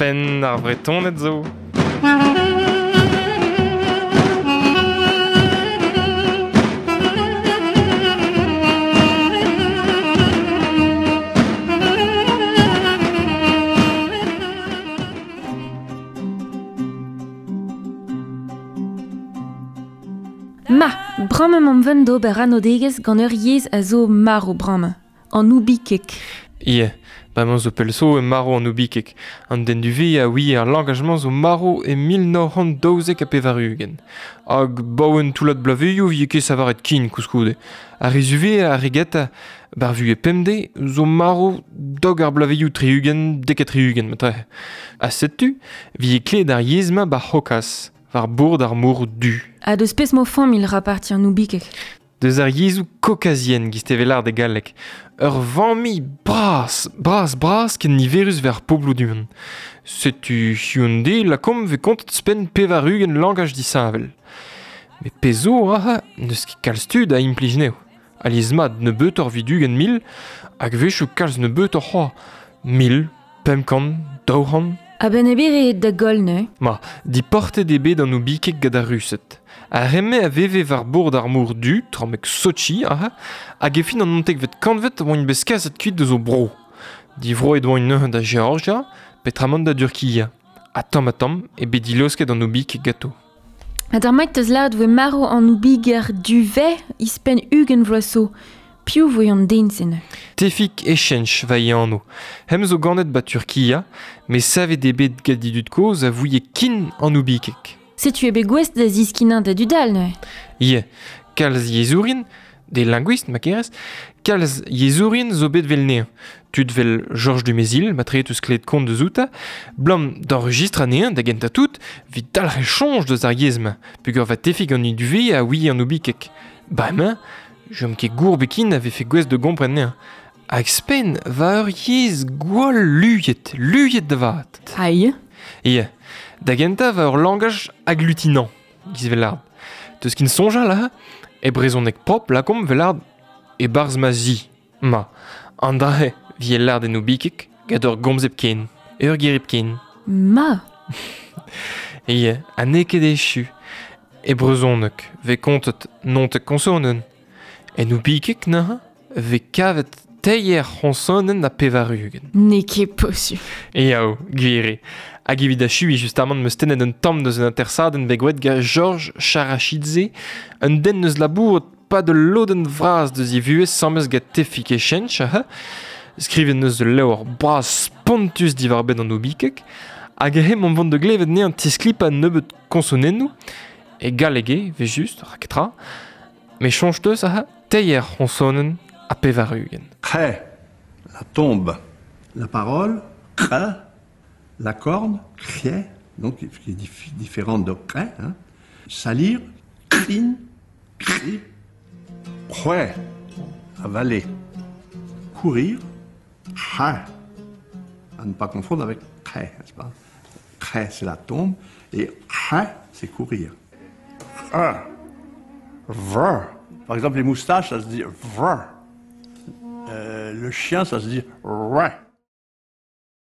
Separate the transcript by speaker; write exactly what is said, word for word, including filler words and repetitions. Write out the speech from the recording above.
Speaker 1: spen ar bretonet zo.
Speaker 2: Ma, brame m'am vendo ber anodegez gant ur yez a zo maro brame. An ubikek.
Speaker 1: Ie, ba man zo pelso e maro an ubikek. An den du ve a oui ar l'engagement zo maro e mil neuf cent daouzek a pevarugen. Hag baouen toulat blaveioù vie ket savaret kin kouskoude. A rezuve a regeta bar vu e pemde zo maro dog ar blaveioù triugen deket triugen metre. A setu, vie kle d'ar yezma bar hokas, var bourd ar mour du.
Speaker 2: A deus pez mo fam il raparti an ubikek.
Speaker 1: Deus ar yezou kokazien gistevelar de galek. Ur vami bras, bras, bras ken niverus ver poblo duan. Setu hiunde lakom ve kontet spen pevarugen langaj disavel. Me pezo aha neus ki kalstud a implijneo. Aliezmat ne beut or vidugen mil, hag vechou kalz ne beut or c'hoa. Mil, pemkan, daoran.
Speaker 2: A ben ebere da gol ne?
Speaker 1: Ma, di porte debe d'an ubikek gad ar ruset. A remme a veve var bourd ar mour du, tramek Sochi, aha, hag e fin an ontek vet kanvet oan beskazet kuit de zo bro. Di vro e doan neuze da Georgia, petramant da Turkia. A tam a tam, e bet dilosket an ubikek gato.
Speaker 2: Ha d'ar maik teus laad voe maro an ubiger du ve ispen ugen vloaso. Piou voe an densene.
Speaker 1: Tefik echench va iano. Hem zo ganet ba Turkia, me save debet gadidut koz a vouie kin an ubikek.
Speaker 2: Setu ebe gwest da ziskinin da dudal ne?
Speaker 1: Ie, kalz yezourin, de linguist ma kerez, kalz yezourin zo bet vel neo. Tud vel Georges Dumézil, matretus klet kont de zouta, blam d'enregistre anéen da genta tout, vit dal rechonj deus ar yezma, pugur va tefik an iduve a oui an ubikek. Ba emañ, jom ket gourbekin ave fe gwez de gompren nean. Hag spen va ur yez gwall luyet, luyet da vat.
Speaker 2: Aïe.
Speaker 1: Ie, da genta va ur langaj aglutinant, giz velard. Teus kin sonja la, e brezonek prop lakom velard e barz ma zi. Ma, an dahe vie lard en ubikek gad ur gomzep ken, ur gerip ken.
Speaker 2: Ma.
Speaker 1: Ie, an eket echu, e brezonek ve kontet nontek konsonen. En ubikek na, ve kavet teier honsonen a pevarugen.
Speaker 2: Ne ket posu.
Speaker 1: Eao, gwere. Hag evit a chui justamant meus tenet un tamm deus un intersaden begwet ga Georges Charachidze, un den neus labour pa de loden vras deus yevuez sammeus ga tefik echench, aha, skriven neus de laour bras spontus divar bet an ubikek, hag e hem an vant de glevet ne an tisklipa nebeut konsonennou, e galege, ve just, raketra, me chonj deus, aha, teier honsonen a pevarugen.
Speaker 3: Cré, la tombe. La parole, cré. La corne, crier, donc qui est dif différente de cré. Hein. Salir, crine, cri. Proué, avaler. Courir, cré. À ne pas confondre avec cré, n'est-ce pas? Cré, c'est la tombe, et cré, c'est courir. Ah. Vrr. Par exemple, les moustaches, ça se dit vrr. Euh, le chien, ça se dit rrr.